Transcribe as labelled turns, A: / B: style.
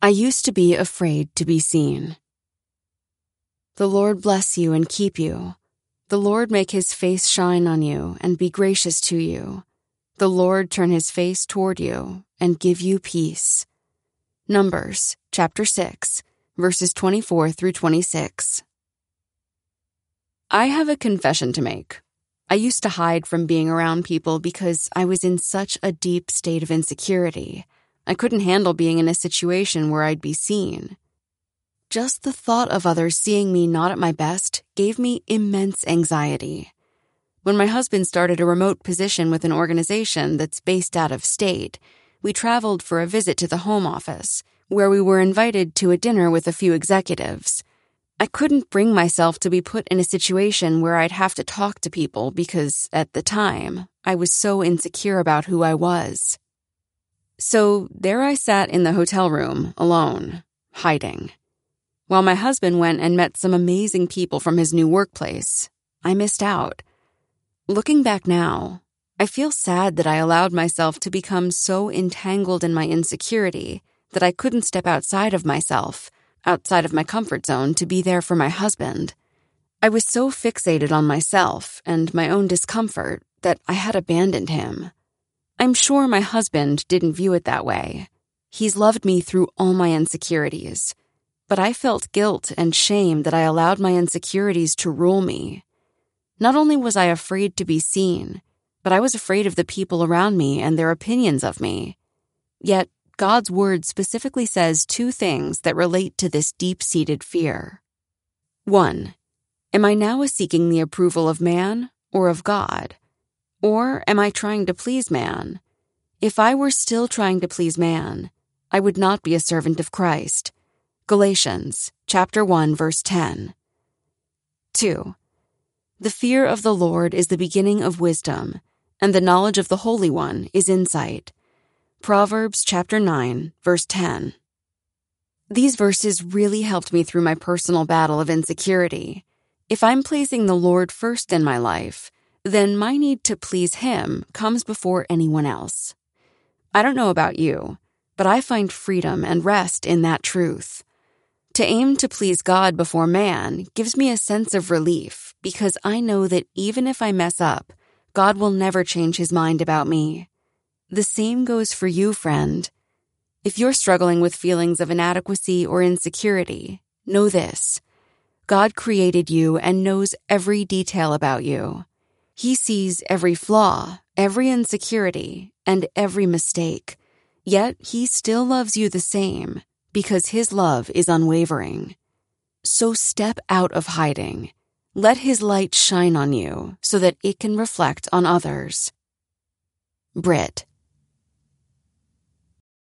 A: I used to be afraid to be seen. The Lord bless you and keep you. The Lord make his face shine on you and be gracious to you. The Lord turn his face toward you and give you peace. Numbers, chapter 6, verses 24 through 26. I have a confession to make. I used to hide from being around people because I was in such a deep state of insecurity. I couldn't handle being in a situation where I'd be seen. Just the thought of others seeing me not at my best gave me immense anxiety. When my husband started a remote position with an organization that's based out of state, we traveled for a visit to the home office, where we were invited to a dinner with a few executives. I couldn't bring myself to be put in a situation where I'd have to talk to people because, at the time, I was so insecure about who I was. So there I sat in the hotel room, alone, hiding. While my husband went and met some amazing people from his new workplace, I missed out. Looking back now, I feel sad that I allowed myself to become so entangled in my insecurity that I couldn't step outside of myself, outside of my comfort zone, to be there for my husband. I was so fixated on myself and my own discomfort that I had abandoned him. I'm sure my husband didn't view it that way. He's loved me through all my insecurities. But I felt guilt and shame that I allowed my insecurities to rule me. Not only was I afraid to be seen, but I was afraid of the people around me and their opinions of me. Yet, God's word specifically says two things that relate to this deep-seated fear. 1. Am I now seeking the approval of man or of God? Or am I trying to please man? If I were still trying to please man, I would not be a servant of Christ. Galatians, chapter 1, verse 10. 2. The fear of the Lord is the beginning of wisdom, and the knowledge of the Holy One is insight. Proverbs, chapter 9, verse 10. These verses really helped me through my personal battle of insecurity. If I'm placing the Lord first in my life, then my need to please Him comes before anyone else. I don't know about you, but I find freedom and rest in that truth. To aim to please God before man gives me a sense of relief because I know that even if I mess up, God will never change his mind about me. The same goes for you, friend. If you're struggling with feelings of inadequacy or insecurity, know this. God created you and knows every detail about you. He sees every flaw, every insecurity, and every mistake. Yet he still loves you the same, because his love is unwavering. So step out of hiding. Let his light shine on you so that it can reflect on others. Britt.